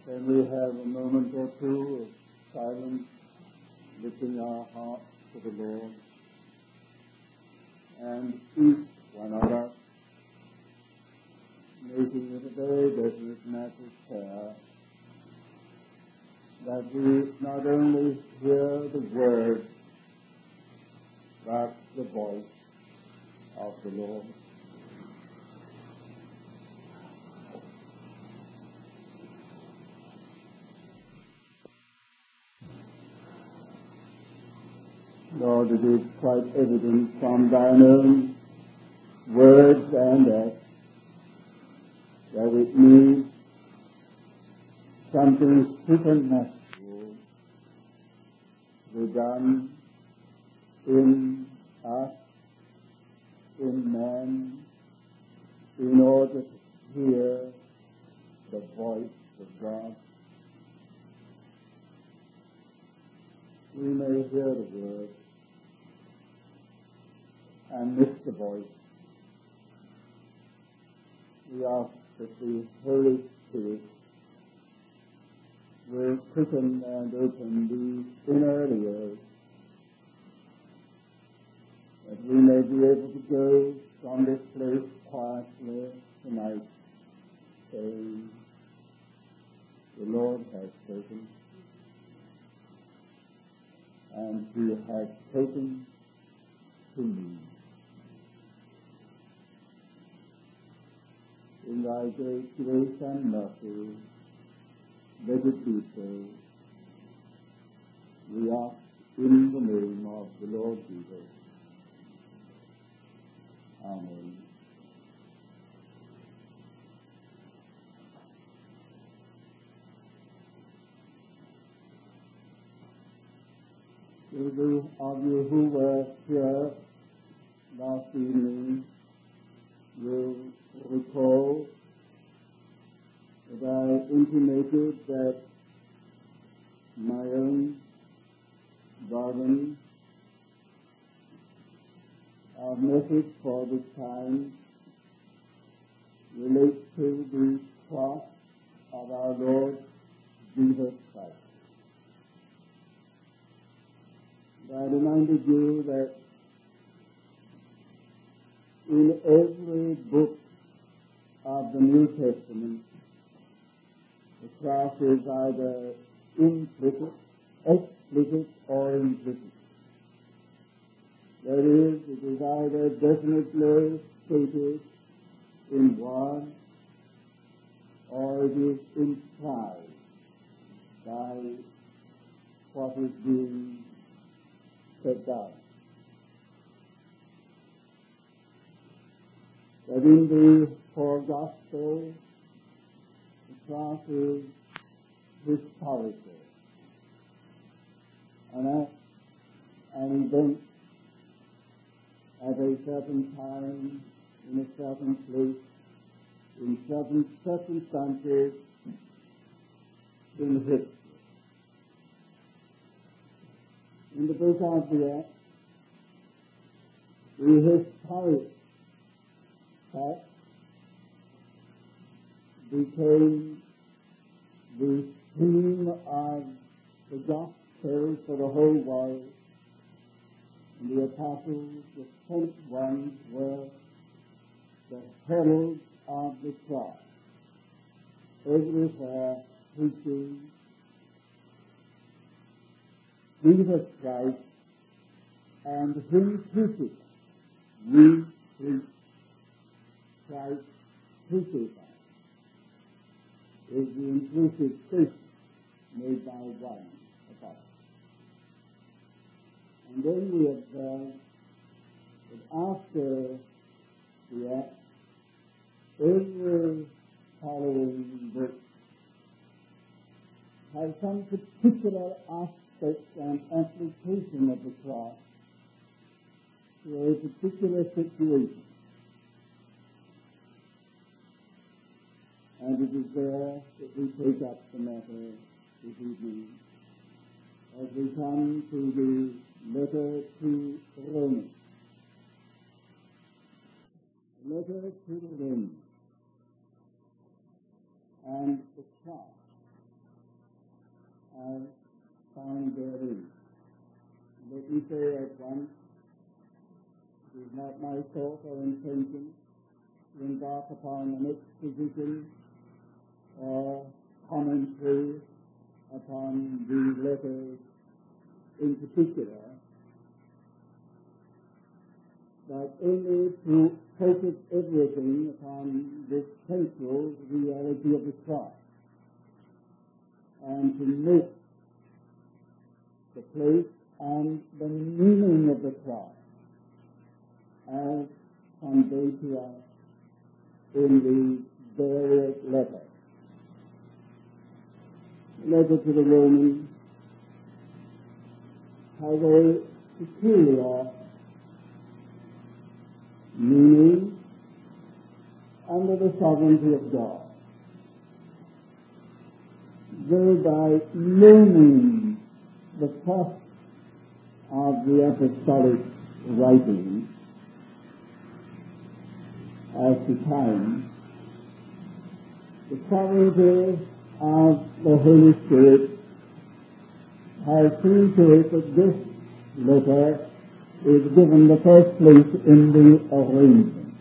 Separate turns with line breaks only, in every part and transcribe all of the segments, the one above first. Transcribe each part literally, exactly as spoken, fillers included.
Can we have a moment or two of silence, lifting our hearts to the Lord, and each one of us making it a very definite matter of prayer that we not only hear the word, but the voice of the Lord. Lord, it is quite evident from thine own words and acts that it needs something supernatural to be done in us, in man, in order to hear the voice of God. We may hear the word and miss the voice. We ask that the Holy Spirit will quicken and open the inner ears, that we may be able to go from this place quietly tonight, saying, the Lord has spoken, and He has spoken to me. In thy great grace and mercy, let it be so. We ask in the name of the Lord Jesus. Amen. Those of you who were here last evening will recall that I intimated that my own burden of message for this time relates to the cross of our Lord Jesus Christ. I reminded you that in every book of the New Testament, the cross is either implicit, explicit, or implicit. That is, it is either definitely stated in one, or it is implied by what is being set down. That in the four Gospels, the cross is historical, an, an event at a certain time, in a certain place, in certain circumstances in history. In the book of the Acts, the historic fact became the theme of the gospel for the whole world. And the apostles, the sent ones, were the heralds of the cross, everywhere preaching Jesus Christ and Him crucified. We preach Christ crucified is the inclusive statement made by one apostle. And then we observe that after the Acts, every following book has some particular aspect and application of the cross to a particular situation. And it is there that we take up the matter this evening as we come to the letter to Romans. Letter to the Romans and the cross have found therein. Let me say at once, it is not my thought or intention to embark upon an exposition or commentary upon the letters in particular, but only to focus everything upon this central reality of the cross and to make the place and the meaning of the cross as conveyed to us in the various letters. The letter to the Romans has a peculiar meaning under the sovereignty of God. Though by no means the first of the apostolic writings as to time, the sovereignty of the Holy Spirit has seen to it that this letter is given the first place in the arrangement.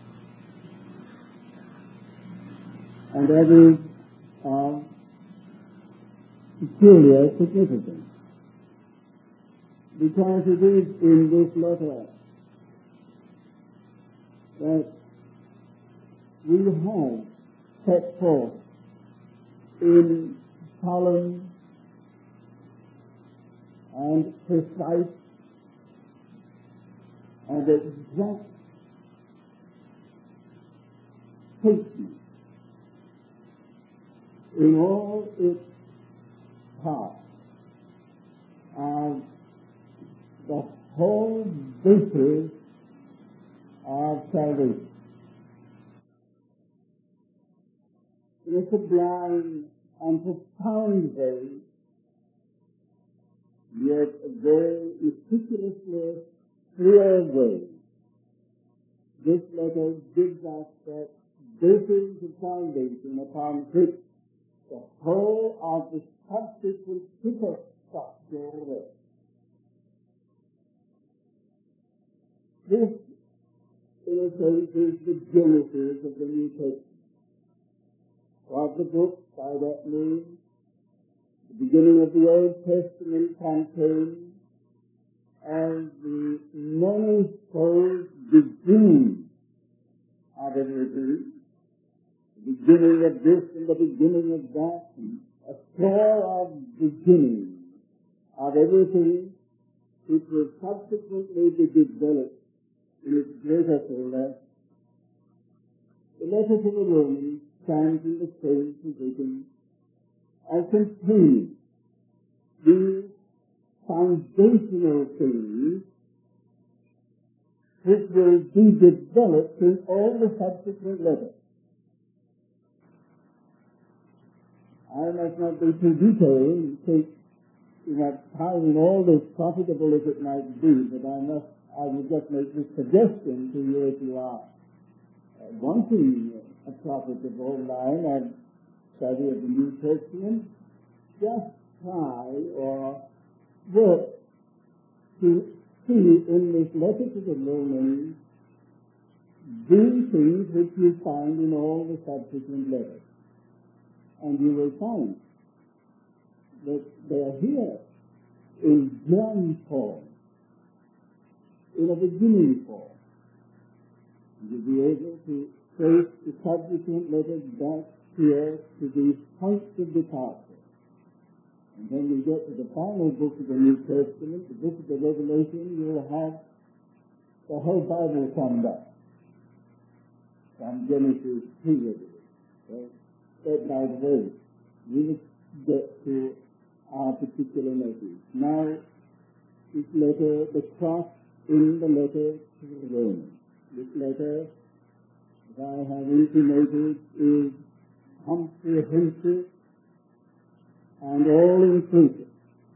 And that is of peculiar significance, because it is in this letter that we have set forth in solemn and precise and exact statement in all its parts of the whole basis of salvation. In a sublime and profound way, yet a very meticulously clear way, this letter gives us that basis of salvation upon which the whole of the subsequent superstructure rests. This, in a sense, is the genesis of the New Testament. What the book, by that name, the beginning of the Old Testament contains as the manifold beginning of everything, the beginning of this and the beginning of that, a pair of beginnings of everything which will subsequently be developed in its greater fullness. The letter to the Romans stands in the same position as containing these foundational things which will be developed in all the subsequent letters. I must not be too detailed and take too much time in all this, profitable as it might be, but I must, I will just make this suggestion to you if you are uh, wanting a profitable line of study of the New Testament. Just try or work to see in this letter to the Romans these things which you find in all the subsequent letters. And you will find that they are here in germ form, in a beginning form. You'll be able to trace the subsequent letters back here to these points of departure. And when we get to the final book of the New Testament, the book of the Revelation, you will have the whole Bible summed up from Genesis to Revelation. Step by way, we will get to our particular message. Now, this letter, the cross in the letter to the Romans. This letter, as I have intimated, is comprehensive and all-inclusive.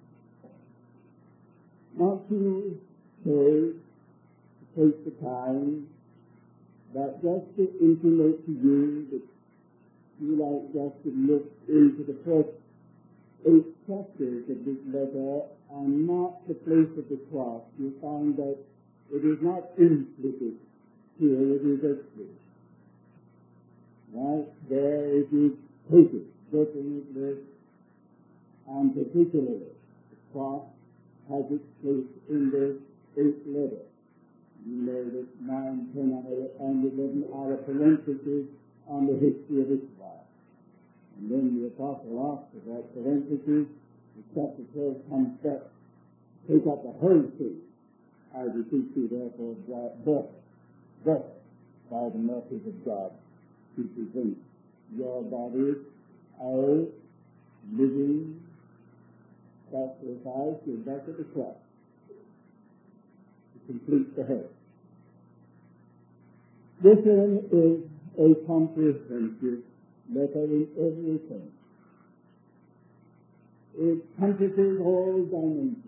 Not to say, to take the time, but just to intimate to you that you like just to look into the first eight chapters of this letter and mark the place of the cross, you find that it is not implicit here, it is explicit. Right there it is stated definitely and particularly. The cross has its place in this eighth letter. You know that nine, ten, and eleven are a parenthesis on the history of Israel. And then the apostle after that parenthesis, in chapter twelve comes back, take up the whole thing. I beseech you therefore, thus, thus, by the mercies of God, to present your bodies a living sacrifice, is back at the cross, to complete the head. This one is a comprehensive letter in everything. It encompasses all dimensions.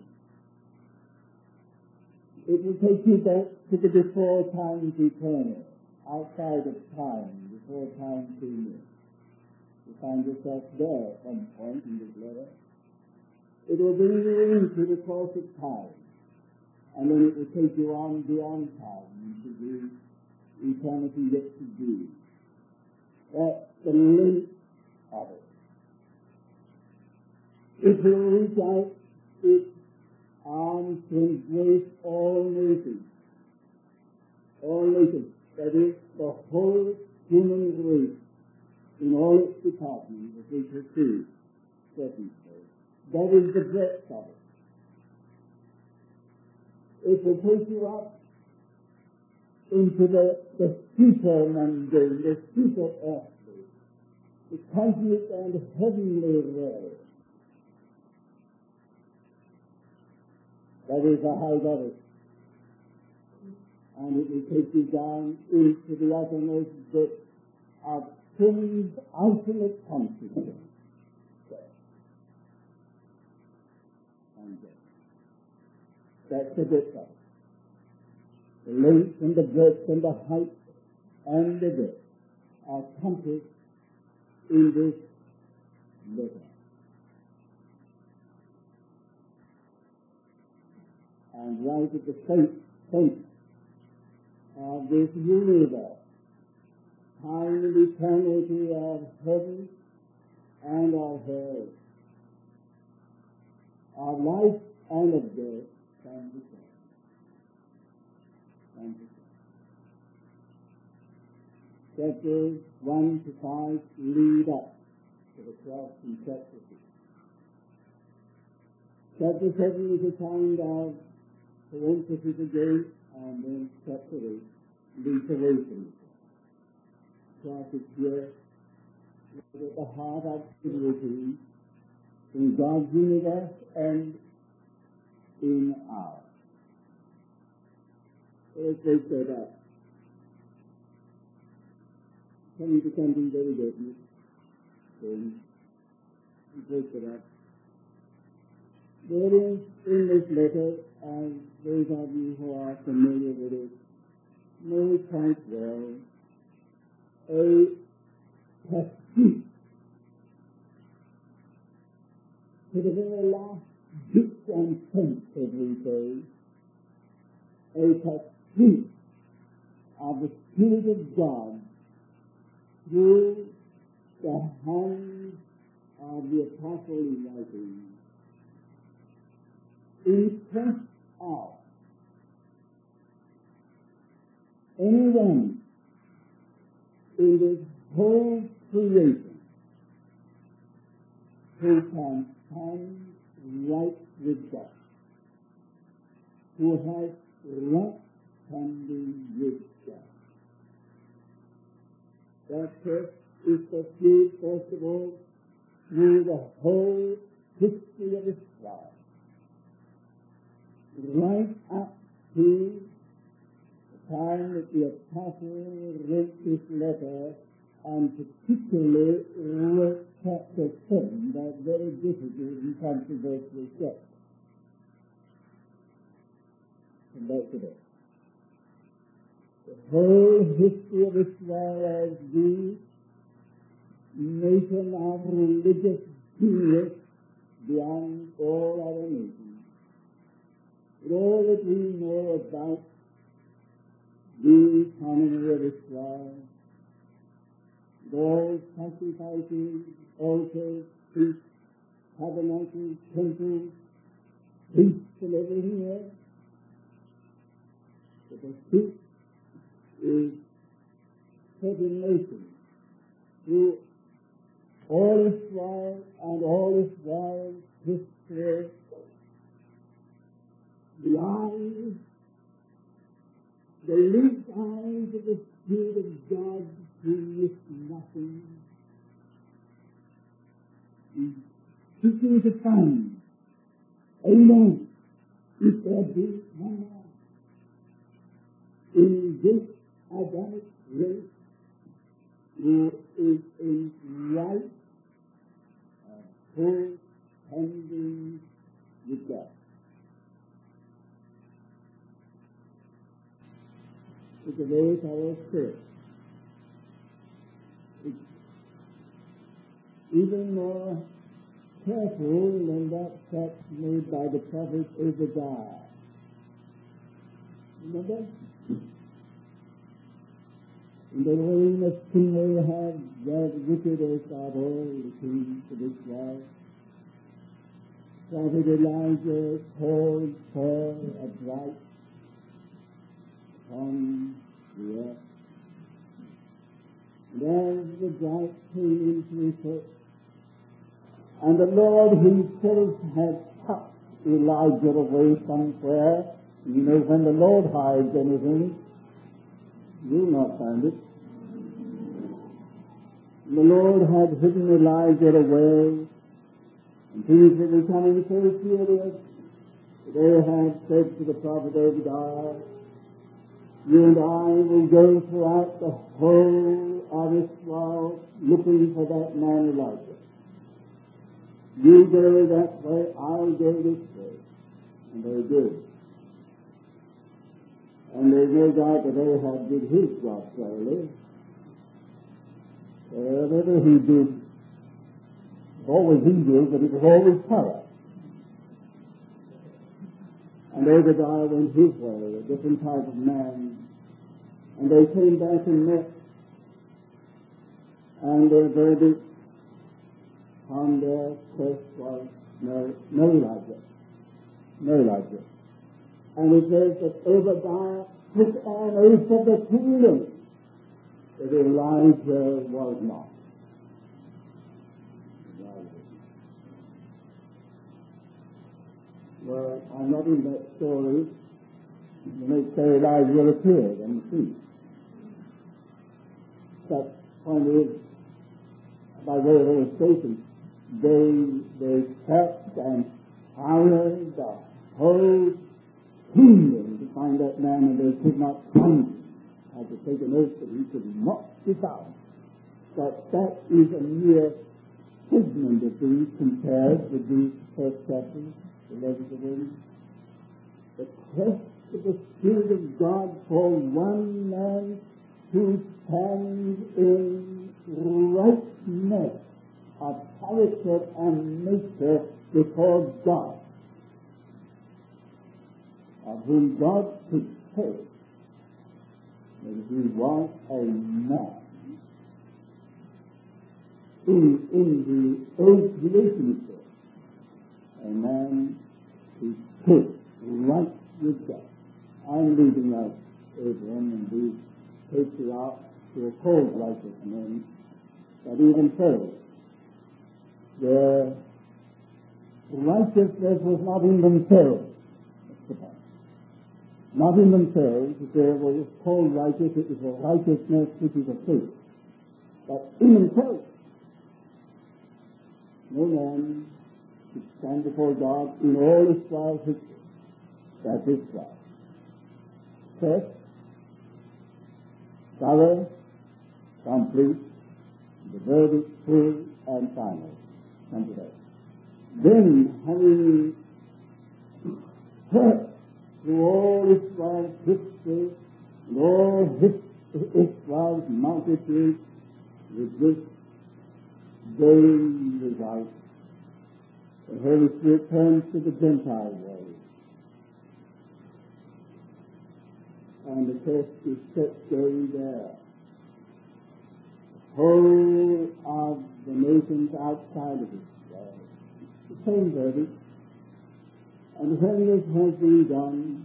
It will take you back to the before times eternal, outside of time, before time came in. You find yourself there at one point in this letter. It will bring you into the course of time, and then it will take you on beyond time into the eternity yet to be. That's the length of it. It will reach out its arms to embrace all nations. All nations. That is, the whole human race in all its departments, as we shall see, certainly. That is the breadth of it. It will take you up into the, the super mundane, the super earthly, the cosmic and heavenly realm. That is the height of it. And it will take you down into the uttermost depth of sin's ultimate consequence. That's the depth of it. The length and the breadth and the height and the depth are compassed in this letter. And right at the center of this universe, time and eternity of heaven and of hell, of life and of death, and the same. And the same. Chapters one to five lead up to the cross in chapter six. Chapter seven is a kind of parenthesis again, and then chapter eight leads away from it. The cross is here at the heart of activity in God's universe and in ours. Let's take that up. Coming to something very definite. Then we take that up. There is in this letter, as those of you who are familiar with it know quite well, a pursuit to the very last bits and cents, as we say, a pursuit of the Spirit of God through the hands of the apostle in writing, in front of anyone in this whole creation who can stand right with God, who has right standing with God. That text is pursued, first of all, through the whole history of Israel, right up to the time that the apostle wrote this letter, and particularly wrote chapter seven, that very difficult and controversial chapter. Come back to that. The whole history of Israel as the nation of religious genius beyond all other nations. With all that we know about the economy of Israel, with all sacrifices, altars, priests, tabernacles, temples, priests and everything else, but the truth is set in motion through all Israel and all Israel's history. The eyes, the lived eyes of the Spirit of God who miss nothing, is seeking to find, amen, if there be one man in this Adamic race who is in right and full tending with God. It's a very thorough spirit. It's even more careful than that text made by the prophet Obadiah. Remember? In the reign of King Ahab, that wickedest of all the kings of Israel, prophet Elijah called for a drought on the earth. And as the drought came into effect, and the Lord himself had tucked Elijah away somewhere, you know, when the Lord hides anything, you'll not find it. And the Lord had hidden Elijah away, and things were becoming so serious that Ahab said to the prophet Obadiah, you and I will go throughout the whole of Israel looking for that man Elijah. You go that way, I'll go this way. And they did. And there's no doubt that Ahab did his job thoroughly. Whatever he did, always he did, but it was always thorough. And Obadiah went his way, a different type of man. And they came back and met. And their verdict on their quest was no, no Elijah. No Elijah. And it says that Obadiah took an oath of the kingdom that Elijah was not. Well, I'm not in that story. The next day Elijah appeared on the scene. That point is, by way of illustration, they they kept and hired the whole kingdom to find that man, and they could not find him. Had to take an oath that he could not be found. But that is a mere figment of things compared with the first chapter, the letters of Amos. The quest of the Spirit of God for one man who stands in rightness of character and nature before God, of whom God could say that he was a man in, in the old creation itself, a man who stood right with God. I'm leaving out Abraham and these patriarchs who are called righteous men, but even so, their righteousness was not in themselves. That's the point. Not in themselves, if they were called righteous, it was a righteousness which is of faith. But in themselves, no man could stand before God in all Israel's history. That's Israel. First, thorough, complete, the verdict full and final. Come to that. Then, having searched through all Israel's history and all his, Israel's multitude with this vain result, The Holy Spirit turns to the Gentile world, and the test is set going there. The whole of the nations outside of it, uh, the same verdict. And when this has been done,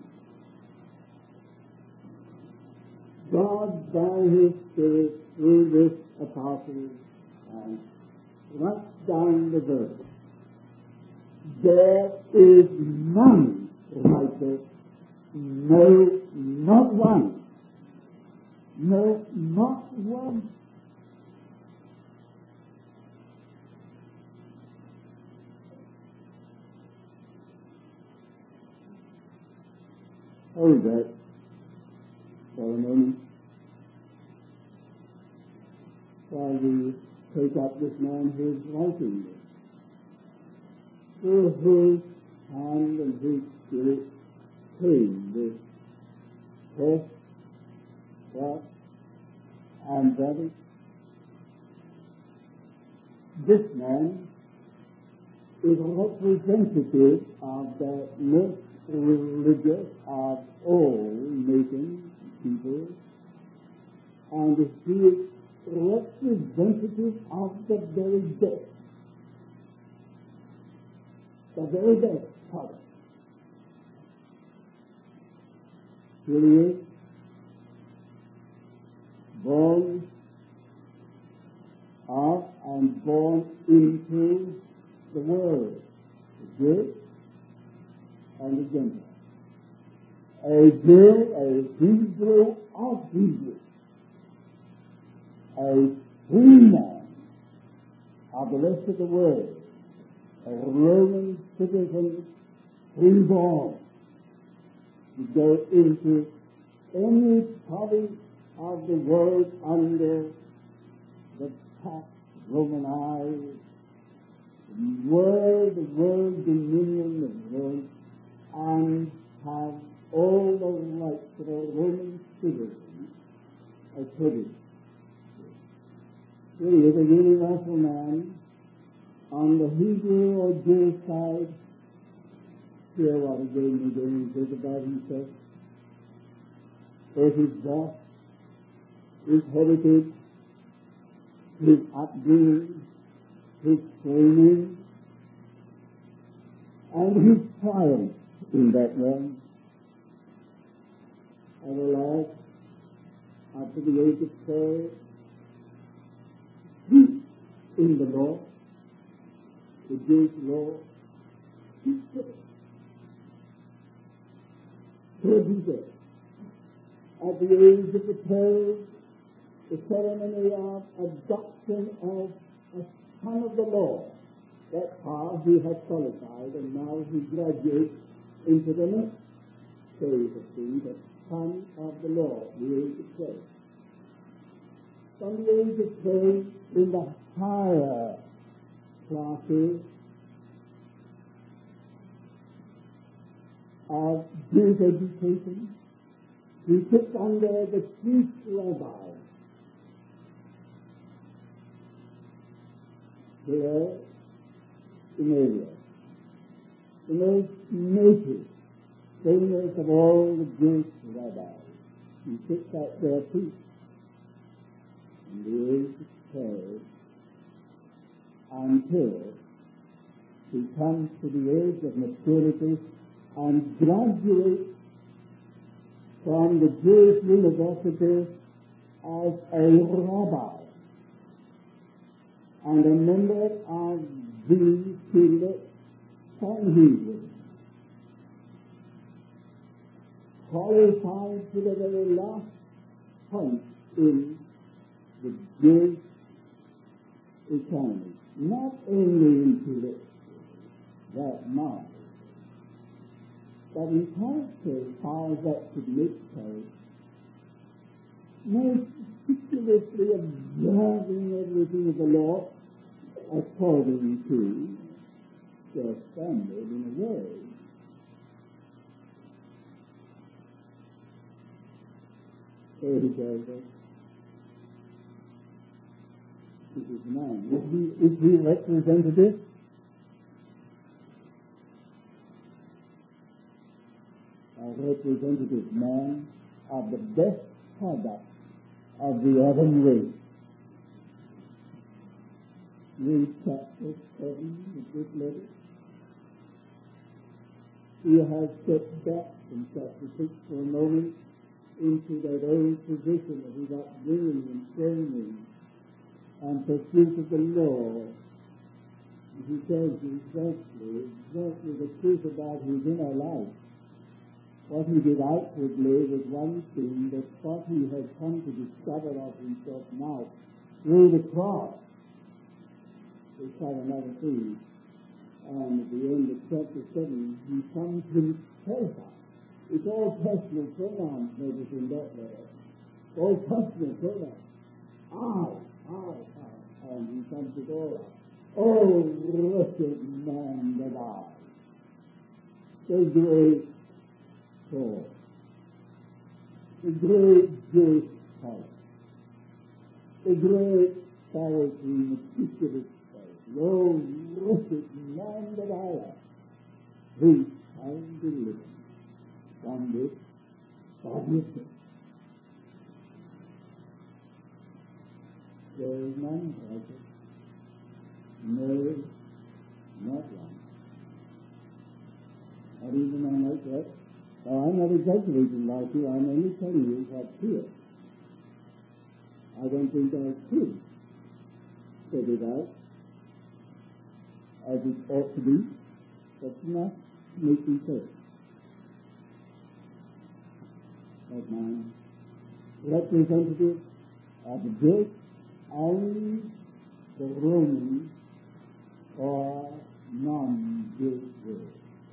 God, by His Spirit, through this apostle, and writes down the verse. There is none righteous, no, not one. No, not one. Hold that for a moment while we take up this man who is writing this. Through whose hand and whose spirit came this test, what, and verdict. This man is representative of the most religious of all nations, people, and he is representative of the very best, the very best of it. Here he is, born of and born into the world, the Jew and the Gentile. A Jew, a Hebrew of Hebrews, a free man of the rest of the world, a Roman citizen, freeborn, to go into any province of the world under the tax Romanized world, the world dominion of Rome, and have all the rights that a Roman citizen accredited. Here he is, a universal man on the Hebrew or Jewish side. Hear what again and again he says about himself. For his birth, his heritage, his upbringing, his training, and his triumph in that realm. And alas, after the age of twelve, he in the law, the Jewish law, he took it. So he did. At the age of the twelve, the ceremony of adoption of a son of the law. That's how he had qualified, and now he graduates into the next phase of things, the son of the law, the age of twelve. From the age of twelve, in the higher classes of Jewish education, he took under the chief rabbi, here in India, the most native, famous of all the Jewish rabbis. He took that there too, from the age of twelve until he comes to the age of maturity and graduates from the Jewish university as a rabbi and a member of the Synod Sanhedrin, qualified to the very last point in the Jewish economy, not only into that market, but in character, how that could make place, most meticulously observing everything of the law according to their standard in a way. So he says that this is man. Is he, is he representative? representative man of the best product of the Adam race. Read chapter seven of this letter. He has stepped back from chapter six for a moment into that old position of his upbringing and training and pursuit of the Lord. He tells you exactly, exactly the truth about his inner life. What he did outwardly was one thing, but what he had come to discover of himself now through the cross is quite another thing. And at the end of chapter seven, he comes himself out. It's all personal pronouns, notice in that letter. All personal pronouns. I, I, I. And he comes it all out. Oh, wretched man that I. The great Paul. The great Jewish poet. The great Pharisee, meticulous Pharisee. Oh, wretched man that I am. Who shall deliver from this body of sin? There is none righteous. No, not one. Not even one like that. Now, I'm not exaggerating like you. I'm only telling you what's here. I don't think I could set it out as it ought to be. That's not making sense. That man, representative of the Jews and the Roman or non-Jewish world.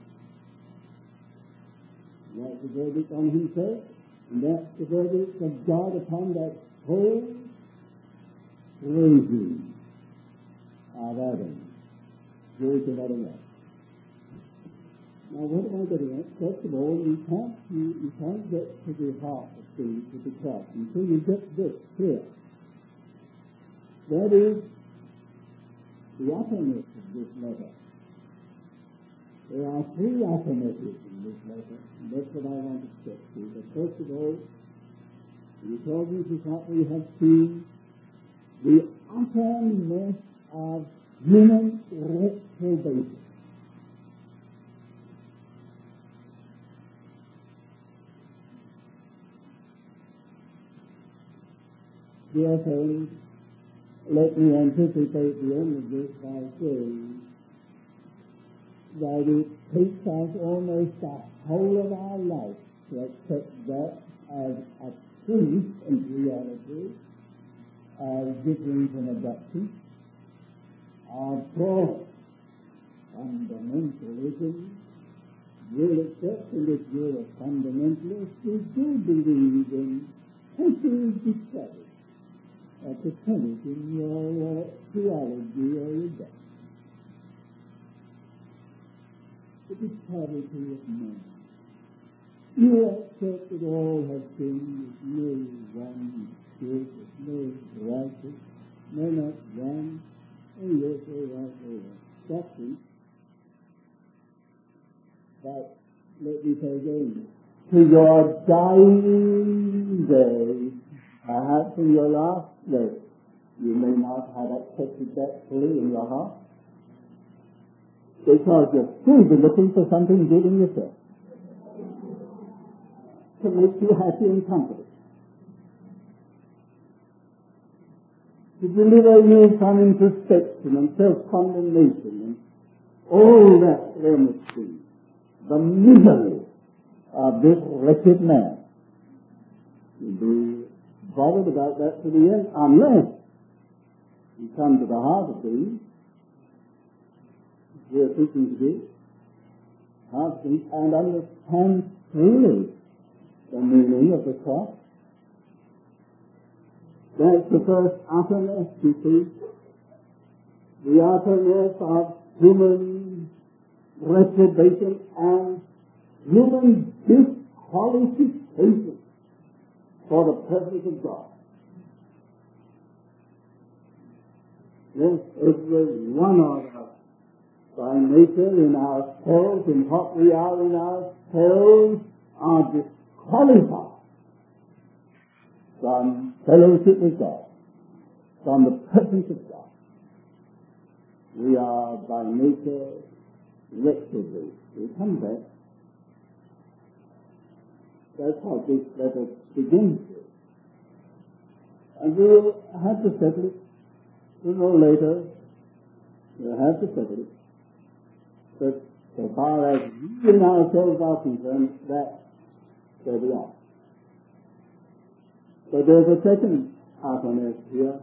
That's the verdict on himself, and that's the verdict of God upon that whole regime of Adam, Jewish of Adam. Now, what am I getting at? First of all, you can't, you, you can't get to the heart of things with the cross until you get this clear. That is the utterance of this letter. There are three utternesses in this letter, and that's what I want to step to. But first of all, in accordance with what we have seen, the utterness of human reprobation. Dear friends, let me anticipate the end of this by saying that it takes us almost the whole of our life to accept that as a truth and reality, as differing from a doctrine. Our core fundamentalism will accept, and if you're a fundamentalist, we do believe in total discovery. That's a tenet in your uh, theology or your doctrine. The discovery of man. You accept that all have sinned, there's no one good, there's no righteous, no, not one. Oh yes, all right, all right. Doctrine. But let me say again, to your dying day, perhaps in your last day, you may not have accepted that fully in your heart, because you're still be looking for something good in yourself to make you happy and comfortable, to deliver you from introspection and self-condemnation and all that clemency, the misery of this wretched man. You'll be bothered about that to the end, unless you come to the heart of things. We are seeking to do heart of things and understand truly the meaning of the cross. That's the first utterness, you see, the utterness of human reprobation and human disqualification for the purpose of God. Yes, every one of us, by nature, in ourselves, in what we are in ourselves, are disqualified from fellowship with God, from the presence of God. We are by nature reprobate. We come back. That's how this letter begins with. And we'll have to settle it sooner or later. We'll have to settle it. But so far as we and ourselves are concerned, that's where we are. But there's a second half on earth here.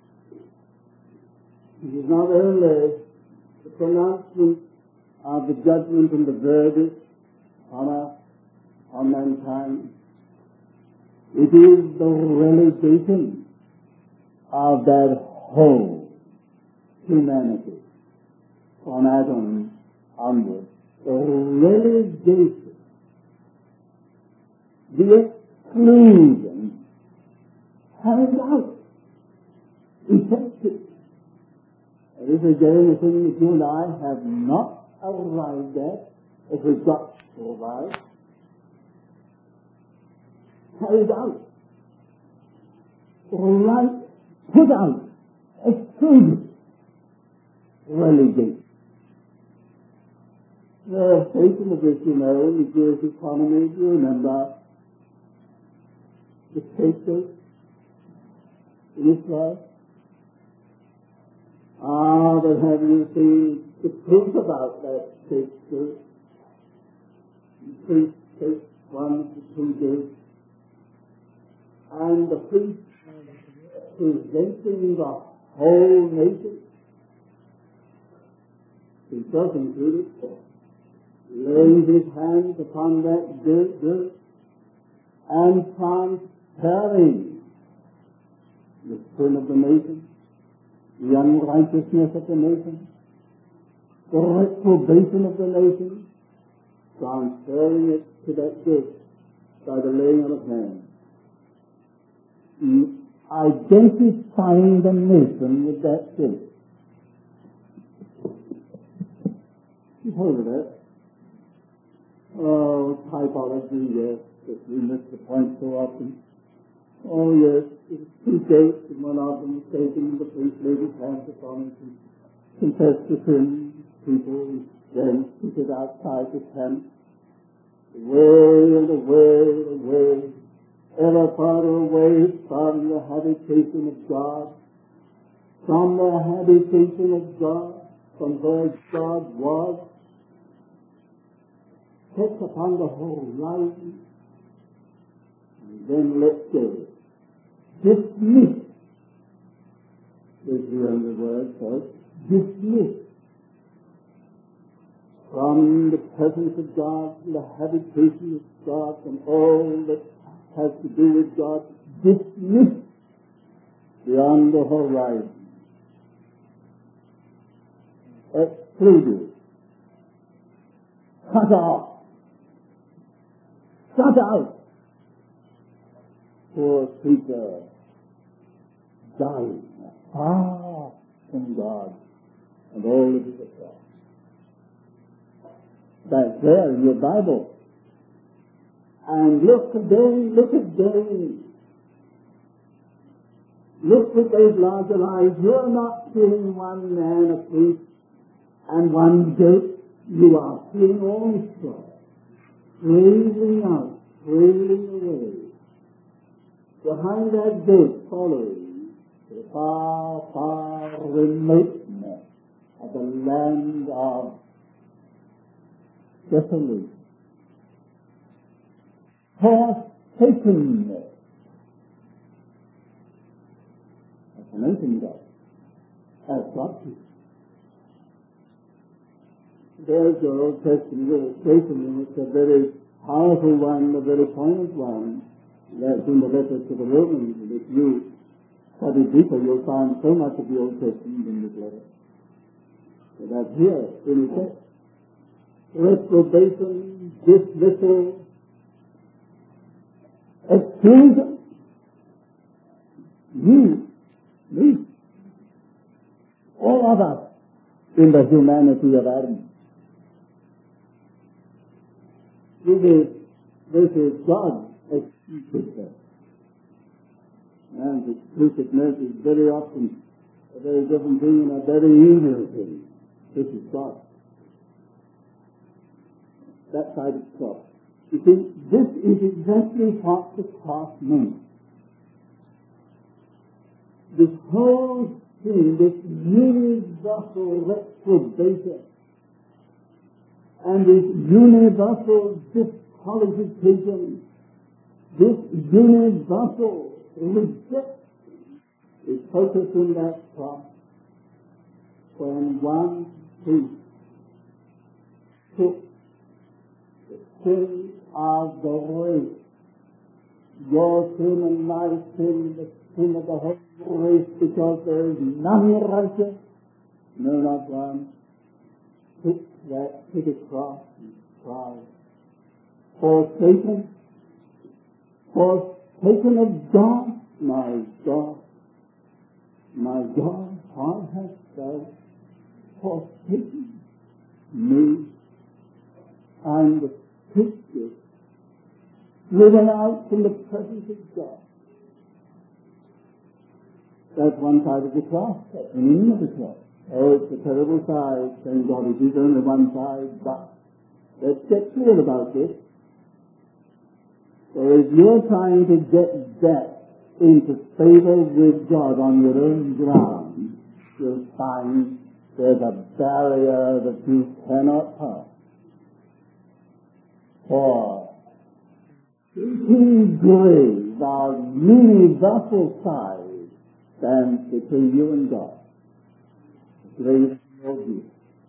It is not only the pronouncement of the judgment and the verdict on us, on mankind. It is the relegation of that whole humanity from Adam onward. The relegation, the exclusion, carried out, effective. This is again a thing that you and I have not arrived at, if we've got to arrive. Carried out, right, put out, excluded, relegated. The station of this, you know, in the Jewish economy, do you remember the scapegoat in Israel? Ah, but have you seen the proof about that scapegoat? The priest takes one of the two gates, and the priest presenting the whole nation, himself included, lays his hands upon that gate and transferring the sin of the nation, the unrighteousness of the nation, the reprobation of the nation, transferring it to that gate by the laying on of hands, identifying the nation with that gate. You've heard of that. Oh, typology, yes, but we miss the point so often. Oh, yes, it's two gates, and one of them is taken, the priest laid his hands upon it and confessed the sin. People then took it outside the tent, away and away and away, ever farther away from the habitation of God, from the habitation of God, from where God was, set upon the horizon, and then let go. Dismiss is the only word for it. Dismiss from the presence of God, from the habitation of God, from all that has to do with God. Dismiss beyond the horizon. Excluded. Cut off. Shut out. Poor creature dying far from God and all that is of God. That's there in your Bible. And look again, look again. Look with those larger eyes. You're not seeing one man, a priest, and one gate. You are seeing also, trailing out, trailing away. Behind that gate following the far, far remoteness of the land of desolation, forsakenness. That's an open God, as God is. There's your Old Testament illustration, and it's a very powerful one, a very poignant one. That's in the letter to the Romans, and if you study deeper, you'll find so much of the Old Testament in this letter. So that's here, in effect. Reprobation, dismissal, exclusion. You, me, all of us in the humanity of Adam. With the This is God's explicitness. And explicitness is very often a very different thing and a very evil thing. This is God. That side of the cross. You see, this is exactly what the cross means. This whole thing, this universal reprobation and this universal disqualification, this universal rejection is focused in that cross when one priest took the sin of the race, your sin and my sin, the sin of the whole race, because there is none righteous, no, not one, took that picket cross and cried, forsaken, forsaken of God, my God, my God, why hast thou forsaken me? I'm the picture driven out from the presence of God. That's one side of the cross. That's the meaning of the cross. Oh, it's a terrible side. Thank God it is only one side, but let's get clear about this. So if you're trying to get that into favor with God on your own ground, you'll find there's a barrier that you cannot pass. For two graves are universal sides stands between you and God. Grave of you.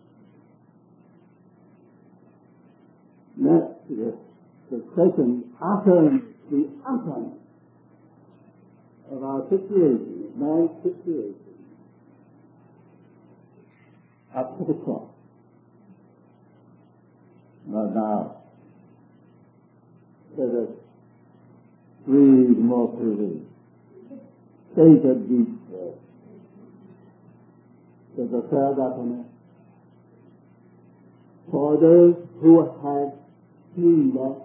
Next, the, the second utterance, the utterance of our situation, man's situation, up to the cross. Well, now, let us breathe more freely. Take a deep breath. There's a third utterance. For those who have seen that,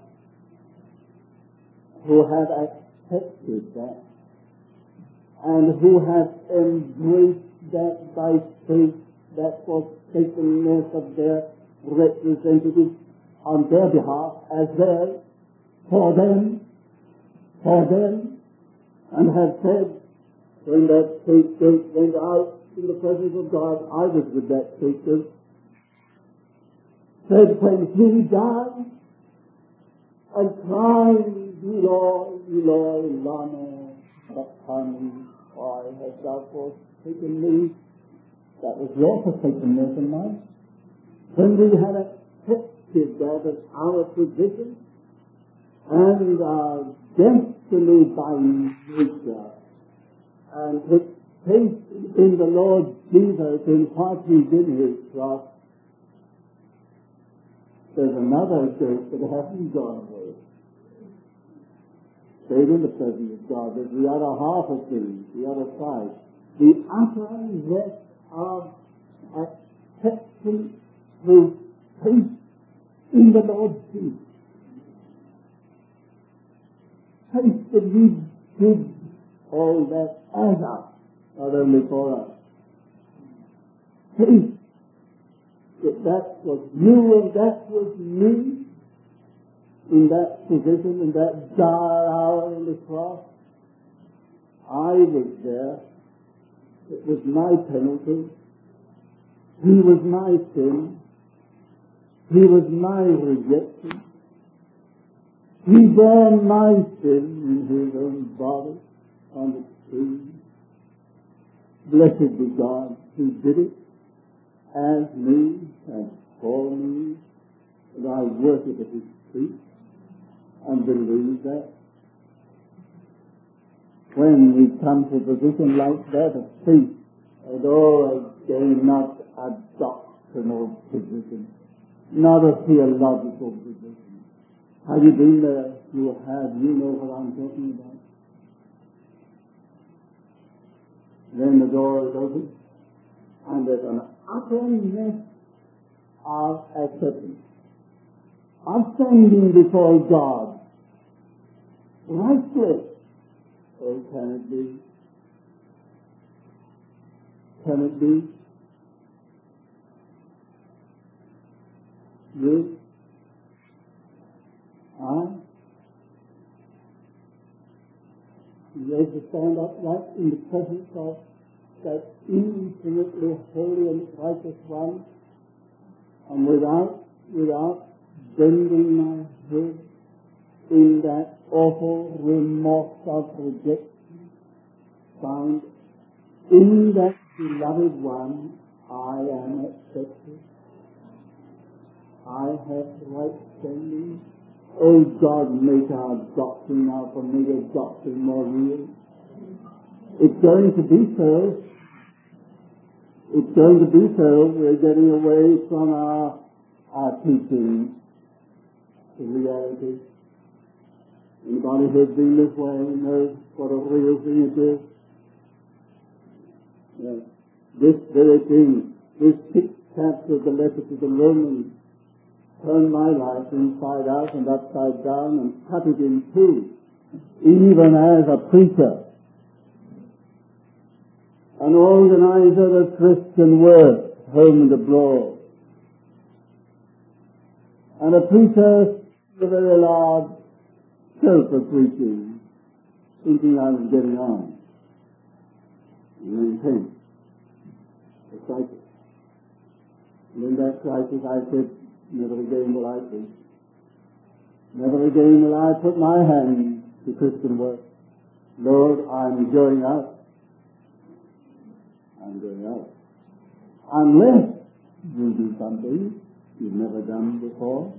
who have accepted that, and who have embraced that by faith, that forsakenness of their representatives on their behalf as theirs, for them, for them, and have said, when that scapegoat went out in the presence of God, I was with that scapegoat, said when he died, and crying, Lord, Lord, Lana, Bakani, why hast thou forsaken me? That was your forsakenness and mine. When we had accepted that as our position and our destiny by nature, and took faith in the Lord Jesus in what he did his cross, there's another gate that hasn't gone away. Stayed in the presence of God. There's the other half of things, the other side. The utter rest of acceptance through faith in the Lord Jesus. Faith that he did all that as us, not only for us. Faith that that was you and that was me in that position, in that dire hour on the cross. I was there. It was my penalty. He was my sin. He was my rejection. He bore my sin in his own body on the tree. Blessed be God who did it as me and for me, and I worship at his feet and believe that. When we come to a position like that of faith, although again not a doctrinal position, not a theological position. Have you been there? You have. You know what I'm talking about. Then the door is open, and there's an utterness of acceptance, of standing before God rightly. Oh, can it be? Can it be? You? I? You have to stand upright in the presence of that infinitely holy and righteous one, and without, without bending my head in that awful remorse of rejection, found in that beloved one, I am accepted. I have right standing. Oh God, make our doctrine, our familiar doctrine, more real. It's going to be so. It's going to be so. We're getting away from our, our teaching to reality. Anybody who's been this way knows what a real thing it is. Yes. This very thing, this sixth chapter of the letter to the Romans, turned my life inside out and upside down and cut it in two, even as a preacher, an organizer of Christian work, home and abroad, and a preacher with a very large scope of preaching, thinking I was getting on. And then came the crisis. And in that crisis I said, never again will I preach. Never again will I put my hand to Christian work. Lord, I'm going out. I'm going out. Unless you do something you've never done before.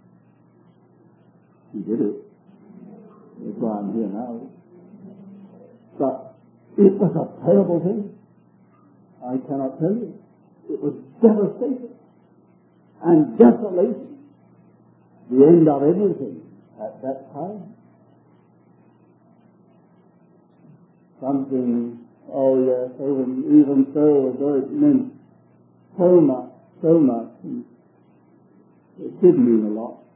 You did it. That's why I'm here now. But it was a terrible thing. I cannot tell you. It was devastating and desolation. The end of everything at that time. Something, oh yes, even, even so, although it meant so much, so much, and it did mean a lot.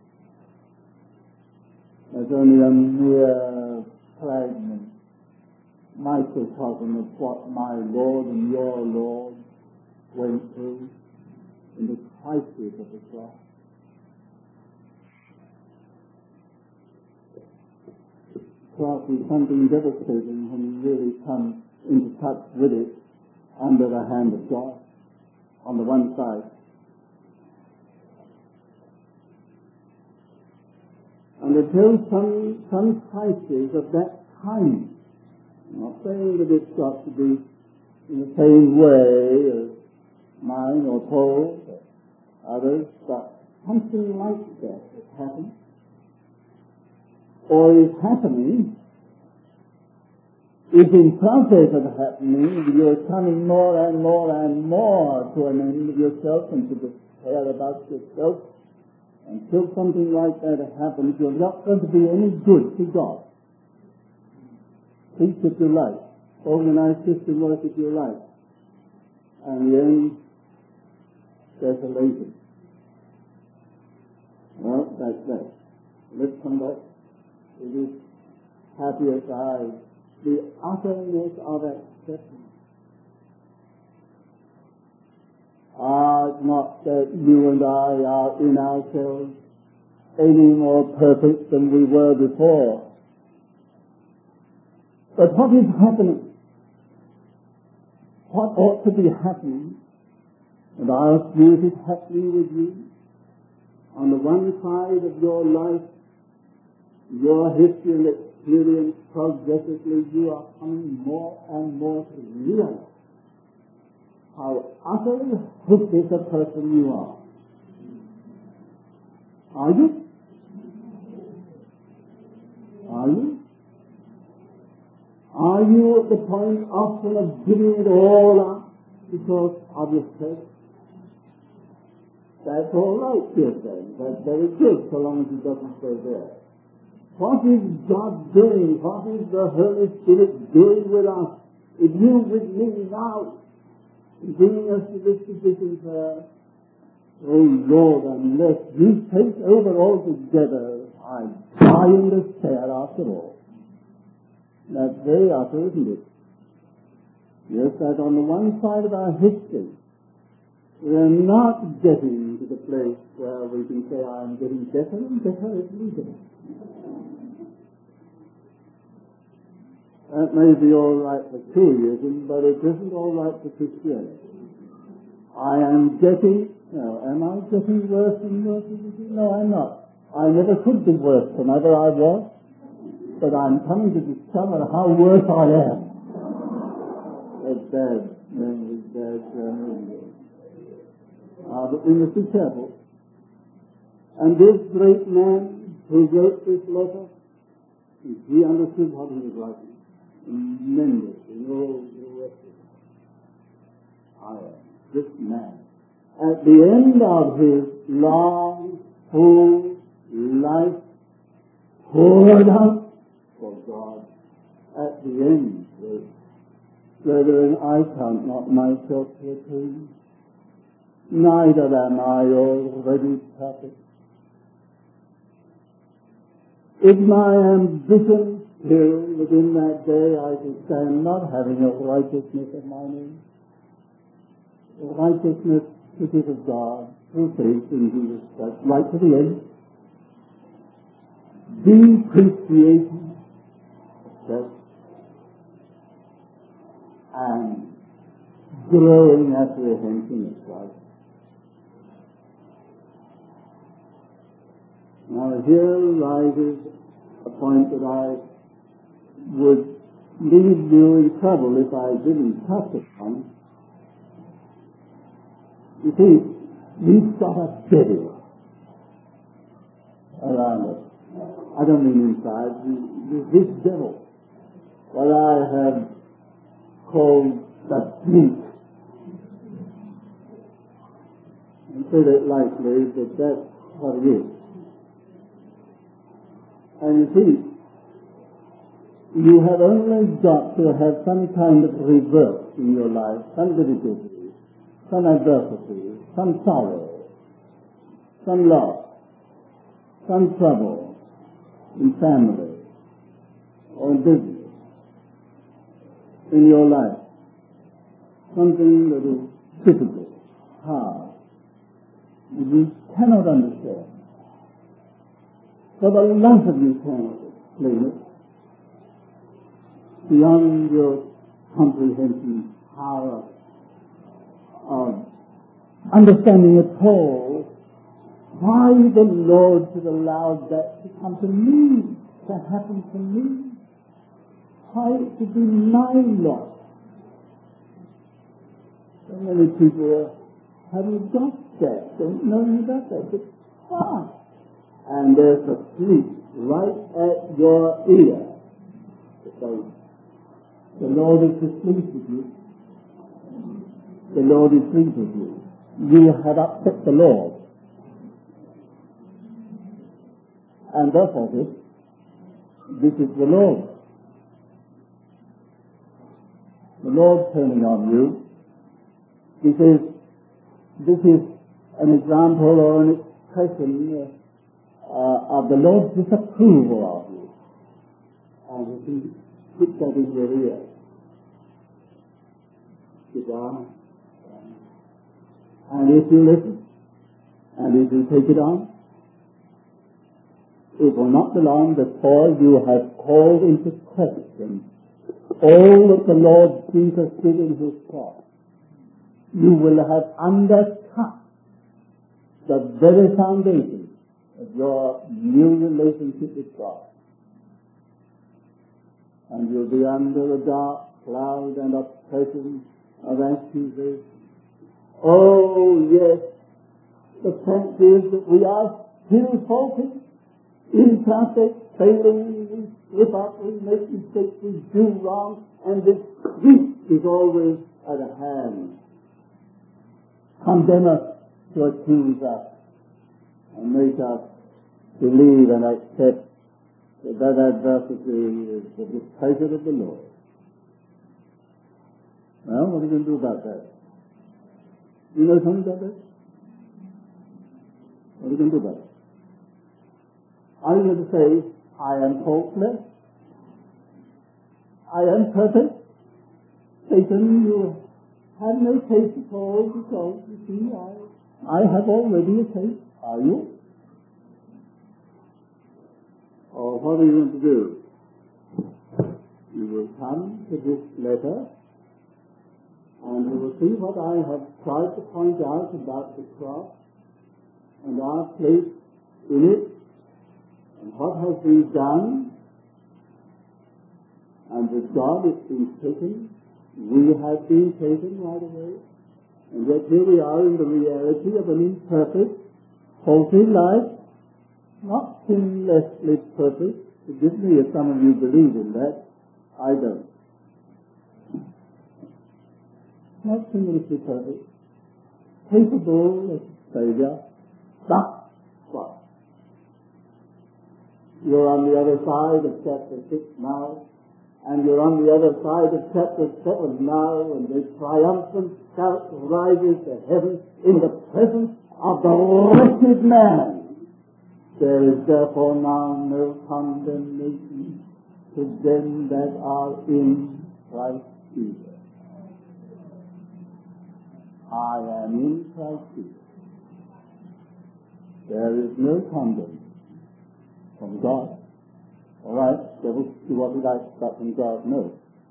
There's only a mere fragment, microcosm of what my Lord and your Lord went through in the crisis of the cross. The cross is something devastating when you really come into touch with it under the hand of God on the one side. And until some, some crisis of that kind, I'm not saying that it's got to be in the same way as mine or Paul's or others, but something like that has happened, or is happening, is in process of happening, and you're coming more and more and more to an end of yourself and to despair about yourself. Until something like that happens, you're not going to be any good to God. Preach if you like, organize Christian work if you like, and the end, desolation. Well, that's that. Let's come back to this happier side, the utterness of acceptance. Are not that you and I are in ourselves any more perfect than we were before. But what is happening? What ought to be happening? And I ask you, is it happening with you? On the one side of your life, your history and experience, progressively you are coming more and more to realize how utterly hopeless a person you are. Are you? Are you? Are you at the point often of giving it all up because of yourself? That's all right, dear friend. That's very good, so long as it doesn't stay there. What is God doing? What is the Holy Spirit doing with us? If you with me now, bringing us to this position where, oh Lord, unless you take over altogether, I die in despair after all. That's very utter, isn't it? Yes, that on the one side of our history, we are not getting to the place where we can say, I'm getting better and better every day. That may be all right for Judaism, but it isn't all right for Christianity. I am getting, no, am I getting worse and worse? No, I'm not. I never could be worse than ever I was, but I'm coming to discover how worse I am. That's bad. That's bad. Uh, but we must be careful. And this great man who wrote this letter, he understood what he was writing. Tremendous in all the rest of it. I am this man. At the end of his long, full life, poured out for God, at the end, brethren, I count not myself to attain, neither am I already perfect. If my ambition still within that day I could stand not having a righteousness of my name, righteousness which is of God through faith in Jesus Christ, right to the end, depreciation of self, and growing apprehension of Christ. Now here rises a point that I would leave you in trouble if I didn't touch upon. You see, we've got a devil around us. I don't mean inside. This devil, what I have called the snake. I say that lightly, but that's what it is. And you see, you have only got to have some kind of reverse in your life, some difficulty, some adversity, some sorrow, some loss, some trouble in family or in business, in your life, something that is difficult, hard, that you cannot understand. For the life of you cannot explain it beyond your comprehension power of understanding at all why the Lord should allow that to come to me, to happen to me, why it should be my lot. So many people haven't got that, don't know you got that, but why? And there's a sleep right at your ear. Because the Lord is displeased with you. The Lord is pleased with you. You have upset the Lord. And therefore this, this is the Lord. The Lord turning on you. This is, this is an example or an expression uh, of the Lord's disapproval of you. And he puts that in your ear. Sit down. And if you listen, and if you take it on, it will not be long before you have called into question all that the Lord Jesus did in his cross. You will have undercut the very foundation of your new relationship with God. And you'll be under a dark cloud and oppression of accusation. Oh, yes, the fact is that we are still faulty, imperfect, failing, we slip up, we make mistakes, we do wrong, and this grief is always at hand. Condemn us to accuse us and make us believe and accept that that adversity is the displeasure of the Lord. Well, what are you going to do about that? You know something about that? What are you going to do about it? Are you going to say, I am faultless? I am perfect? Satan, you have no taste at all because, you see, I, I have already a taste. Are you? Or what are you going to do? You will come to this letter and you will see what I have tried to point out about the cross and our place in it and what has been done, and with God it's been taken. We have been taken right away, and yet here we are in the reality of an imperfect, faulty life, not sinlessly perfect. Forgive me if some of you believe in that. I don't. Not sinlessly perfect, capable of failure, but what? You're on the other side of chapter six now, and you're on the other side of chapter seven now, and the triumphant shout rises to heaven in the presence of the wretched man. There is therefore now no condemnation to them that are in Christ Jesus. I am in Christ Jesus. There is no condemnation from God. All right, devil, do what he likes, but from God, no.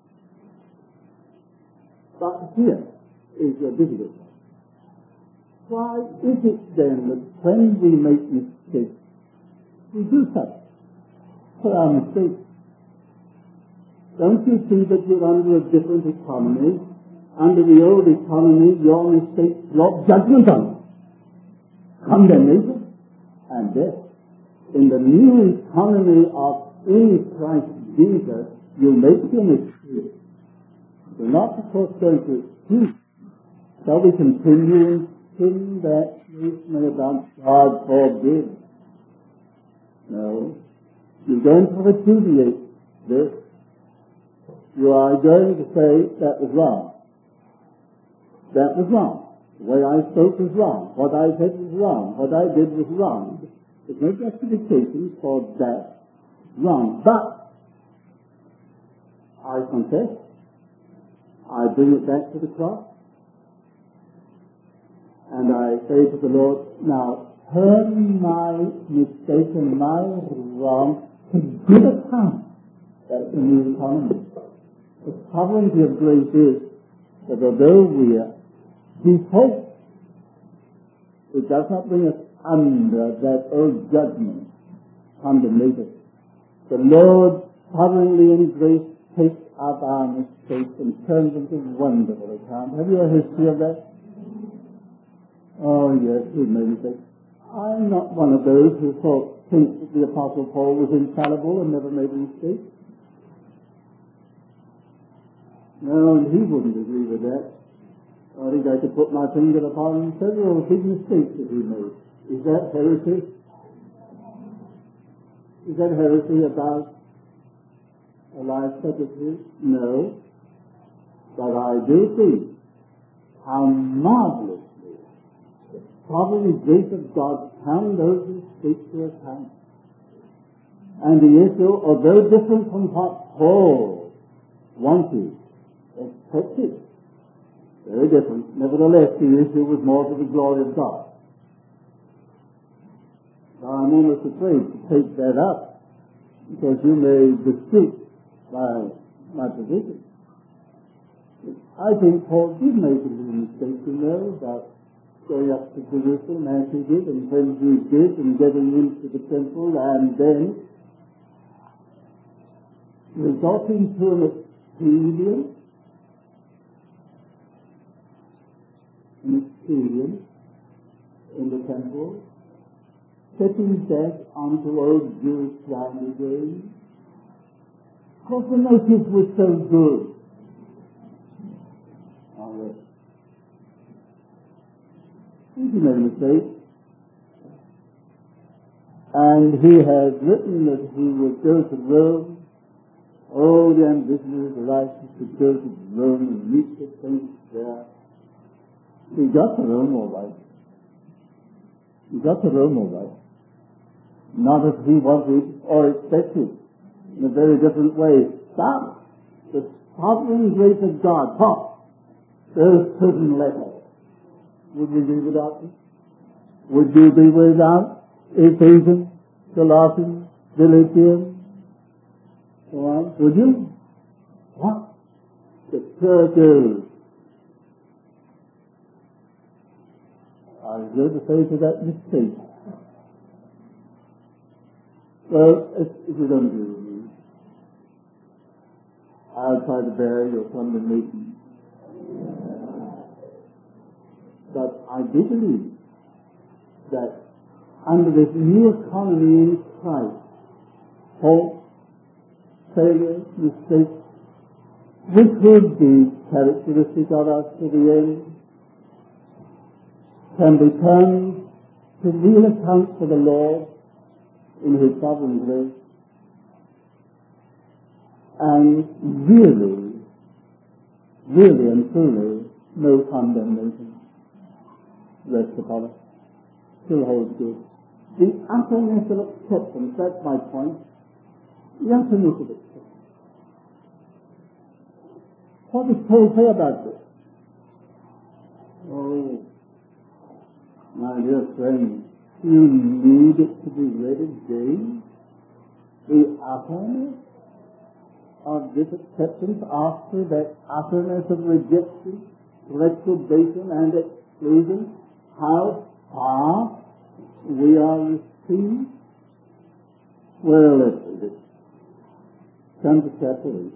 But here is the difficulty. Why is it then that when we make mistakes, we do such for our mistakes? Don't you see that you're under a different economy? Under the old economy, your mistakes brought judgment on you, condemnation, and death. In the new economy of in Christ Jesus, you make your mistake. You're not, of course, going to excuse. Shall we continue in sin that may about God forbid? No. You're going to repudiate this. You are going to say that was wrong. That was wrong. The way I spoke was wrong. What I said was wrong. What I did was wrong. There's no justification for that. Wrong. But I confess. I bring it back to the cross. And I say to the Lord, now turn my mistake and my wrong to good account. That's the new economy. The sovereignty of grace is that although we are default, it does not bring us under that old judgment, condemnation. The Lord sovereignly in grace takes up our mistakes and turns them to wonderful account. Have you a history of that? Oh yes, we've made mistakes. I'm not one of those who thought, think that the Apostle Paul was infallible and never made a mistake. No, and he wouldn't agree with that. I think I could put my finger upon several big mistakes that he made. Is that heresy? Is that heresy about a life such as his? No. But I do see how marvelously the sovereign grace of God found those mistakes to account. And the issue, although different from what Paul wanted, expected, very different, nevertheless the issue was more to the glory of God. Now, I'm almost afraid to take that up, because you may dispute my, my position. I think Paul did make a little mistake, you know, about going up to Jerusalem as he did, and when he did, and getting into the temple, and then resorting to an expedient, an expedient in the temple, setting back onto old Jewish ground again. Of course, the motive was so good. Oh, yes. He made a mistake. And he had written that he would go to Rome. Oh, the ambition of his life was to go to Rome and meet the saints there. He got to Rome all right. He got to Rome all right. not as he wanted or expected, in a very different way. But the sovereign grace of God taught those certain letters. Would we be without them? Would you be without Ephesians, Colossians, Philippians, so on? Would you? What? The churches are here to face of that mistake. Well, if, if you don't agree with me, I'll try to bear your condemnation. But I do believe that under this new economy in Christ, faults, failures, mistakes, which would be characteristic of us to the end, can be turned to real account for the Lord in His sovereign grace, and really, really and truly, no condemnation rests upon us. Still holds good. The utterness of acceptance, that's my point. The utterness of acceptance. What does Paul say about this? Oh, my dear friend, you need it to be read again. The utterness of this acceptance after that utterness of rejection, reprobation and exclusion, how far we are received. Well, let's read it. Come to chapter eight.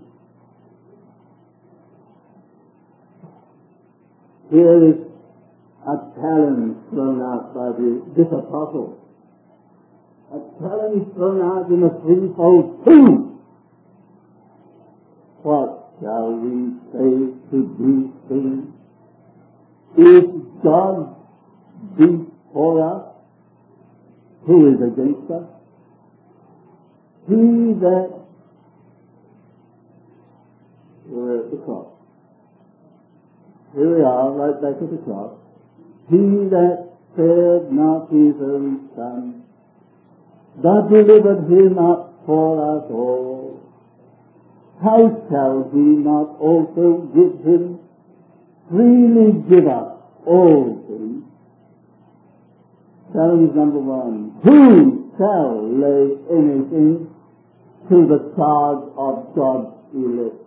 Here is a challenge thrown out by the, this apostle. A challenge thrown out in a threefold truth. What shall we say to these things? If God be for us, who is against us? He that, we're at the cross. Here we are, right back at the cross. He that spared not his own Son, but delivered him up for us all, how shall he not also give him, freely give us all things? Challenge number one. Who shall lay anything to the charge of God's elect?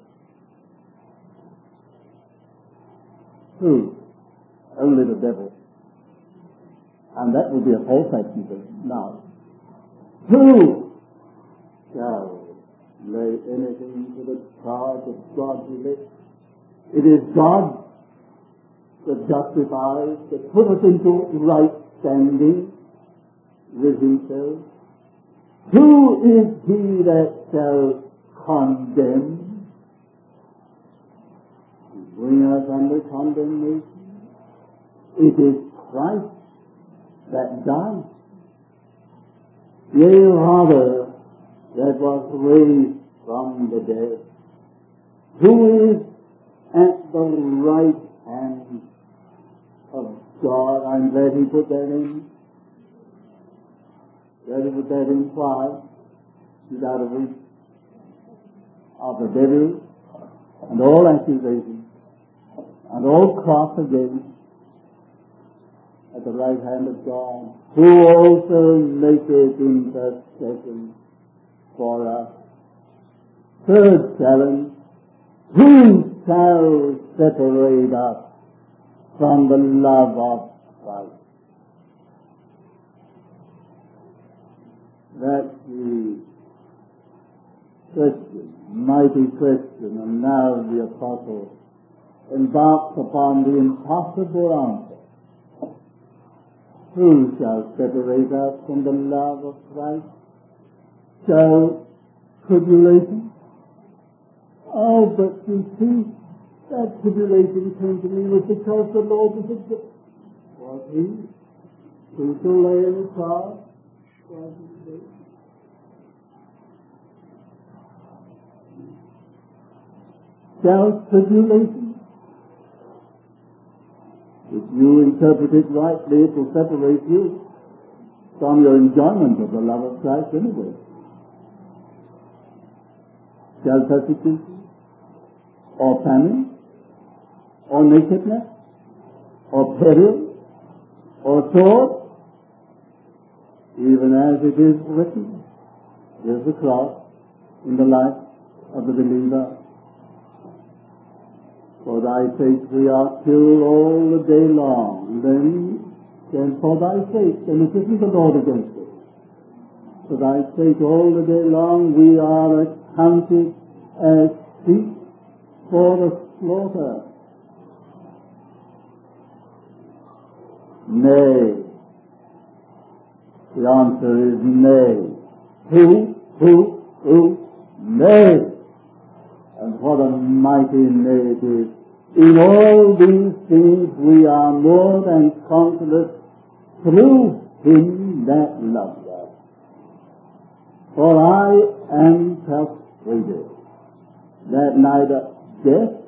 Who? Only the devil. And that would be a false accusation. Now, who shall lay anything to the charge of God's elect? It is God that justifies, that puts us into right standing with Himself. Who is he that shall condemn? Bring us under condemnation. It is Christ that died. Yea, rather, that was raised from the dead. Who is at the right hand of God? I'm glad He put that in. Glad He put that in. Why? He's out of reach of the devil and all accusations and all cross against, at the right hand of God, who also maketh intercession for us. Third challenge, who shall separate us from the love of Christ? That's the question, mighty question, and now the apostle embarks upon the impossible answer. Who shall separate us from the love of Christ? Shall tribulation? Oh, but you see, that tribulation came to me was because the Lord was a good. Was He? Who shall lay any charge? Was He? Shall tribulation? If you interpret it rightly, it will separate you. from your enjoyment of the love of Christ anyway. Shall persecution, or famine, or nakedness, or peril, or sword, even as it is written, there's a cross in the life of the believer. For thy sake we are killed all the day long. Then, then for thy sake, then it isn't the Lord against us. For thy sake all the day long we are accounted as sheep for the slaughter. Nay. The answer is nay. Who? Who? Who? Nay. And what a mighty nay it is. In all these things we are more than conquerors through him that loved us. For I am persuaded that neither death,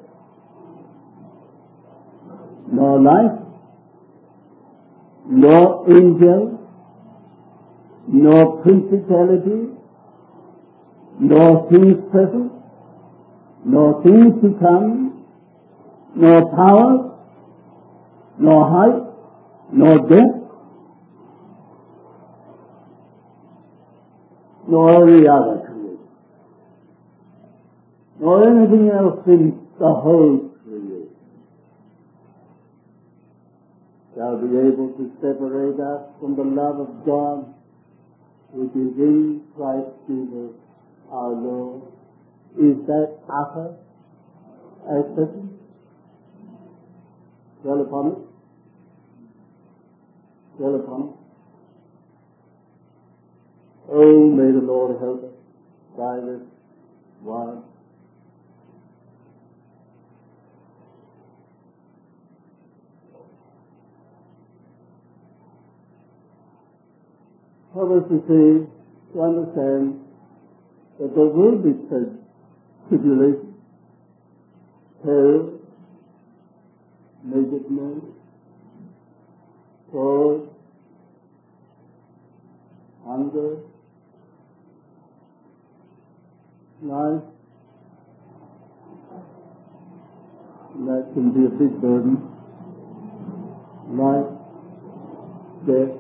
nor life, nor angels, nor principality, nor things present, nor things to come, nor power, nor height, nor depth, nor any other creation, nor anything else in the whole creation shall be able to separate us from the love of God which is in Christ Jesus our Lord. Is that utter acceptance? Dwell upon it. Dwell upon it. Oh, may the Lord help us by this word. Help us to see, to understand that there will be tribulation, peril, nakedness, cold, hunger, life. That can be a big burden. Life, death,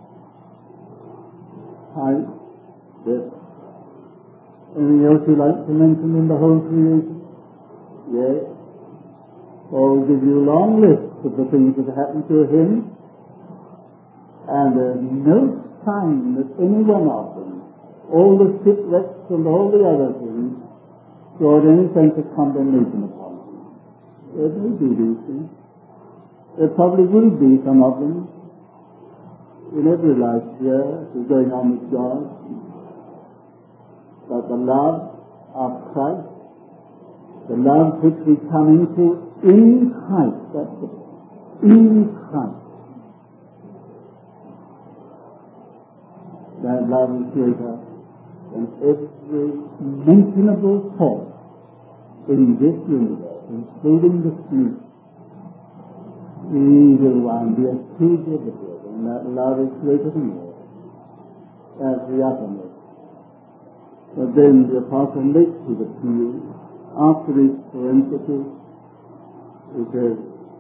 height, death. Anything else you like to mention in the whole creation? Yes. Paul will give you a long list of the things that happened to him, and there's no sign that any one of them, all the shipwrecks and all the other things, brought any sense of condemnation upon him. There may be these things. There probably will be some of them in every life here as we're going on with God. But the love of Christ, the love which we come into in Christ, that's it, in Christ, that love is greater than every mentionable force in this universe, including the snake. The evil one, the accuser of the devil, and that love is greater than all. That's the uttermost. But then the Apostle makes his appeal after his parenthesis. He says,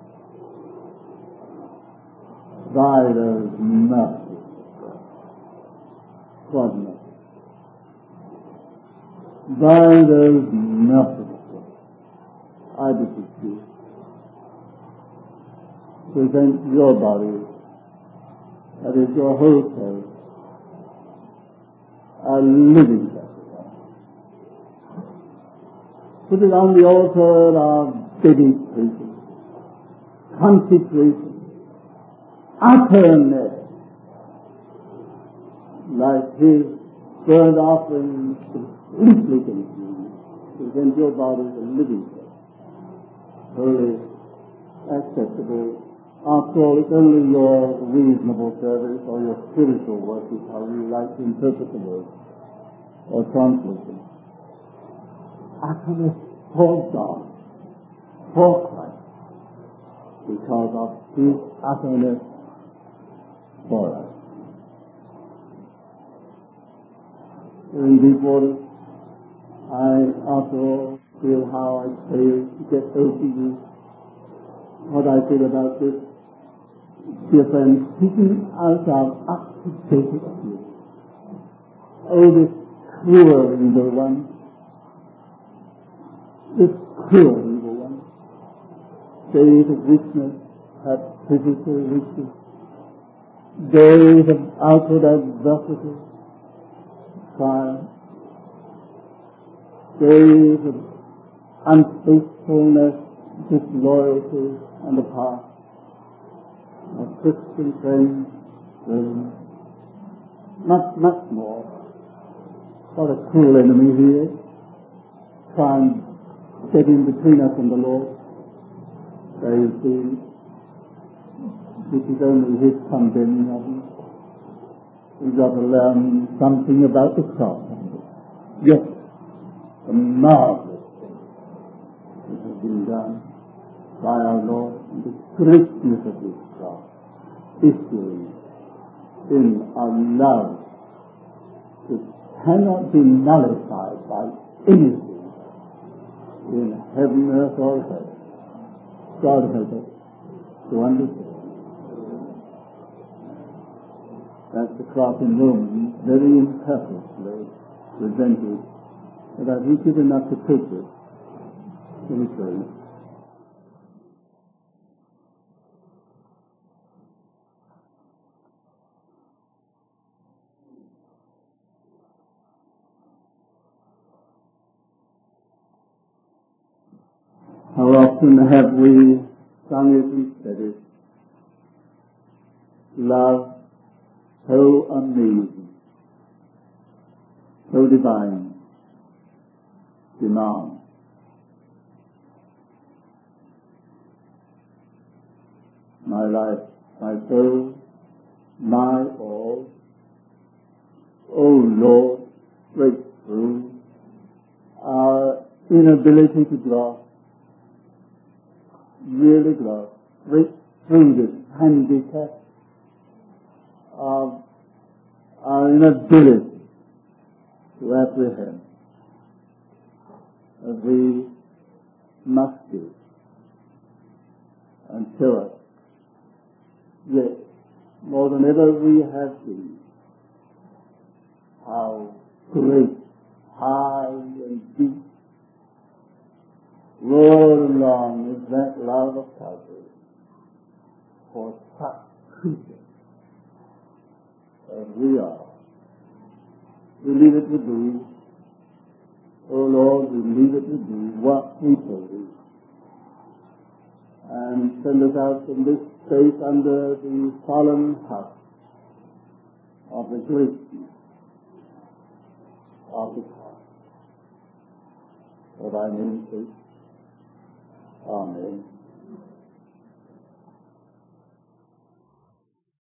by those mercy, God mercy, by those mercy, I beseech you, present your body, that is your whole self, a living sacrifice. Put it on the altar of dedication, consecration, utterness, like his burnt offering completely consumed. Present your body as a living sacrifice, holy, acceptable. After all, it's only your reasonable service or your spiritual work is how you like to interpret the word or translate them. Utterness for God, for Christ, because of his utterness for us. in deep water, I after all feel how I fail to get those to you. What I feel about this, dear friends, speaking as of up-to-date experience. Oh, this cruel evil one, this cruel evil one, days of weakness have physical weakness, days of outward adversity, trial, days of unfaithfulness, disloyalty, and the past. My Christian friends, brethren, much, much more. What a cruel enemy he is. Try and get in between us and the Lord. There you see, this is only his condemning of you. We've got to learn something about the cross. Yes, the marvelous thing that has been done by our Lord, and the greatness of this cross issuing in a love which cannot be nullified by anything in heaven, earth, or hell. God help us to understand. That's the cross in Romans, very imperfectly presented, but I've reached enough to take it in its way. How often have we sung it and said it? Love so amazing, so divine, demand. My life, my soul, my all. O Lord, break through our inability to grasp, really grasp, break through this handicap of our inability to apprehend, as we must do, and show us, yes, more than ever we have seen, how great, high, and deep, roar and long is that love of Calvary for such creatures as we are. We leave it to Thee, O Lord, we leave it to Thee what we believe, and send us out from this space under the solemn hush of the greatness of the cross. For Thy name's sake, amen.